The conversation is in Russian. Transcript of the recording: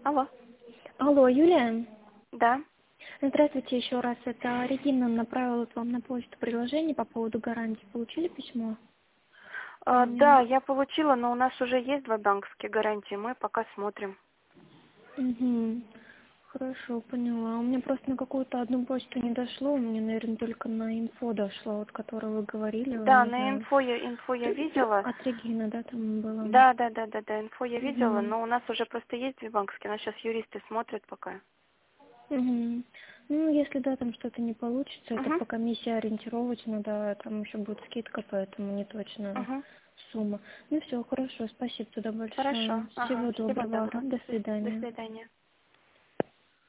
Алло. Алло, Юлия? Да. Здравствуйте еще раз. Это Регина направила вам на почту предложение по поводу гарантии. Получили письмо? Да, я получила, но у нас уже есть два банковские гарантии. Мы пока смотрим. Угу. Хорошо, поняла. У меня просто на какую-то одну почту не дошло. У меня, наверное, только на инфо дошло, вот, которую вы говорили. Да, Не на знаю. инфо я видела. От Регины, да, там было? Да, инфо я видела, Угу. но у нас уже просто есть две банковские. У нас сейчас юристы смотрят пока. Угу. Ну, если да, там что-то не получится, это Угу. по комиссии ориентировочно, да, там еще будет скидка, поэтому не точно Угу. сумма. Ну все, хорошо, спасибо тогда большое. Хорошо. Ага. Всего Всего доброго, ага, доброго. до До свидания. свидания.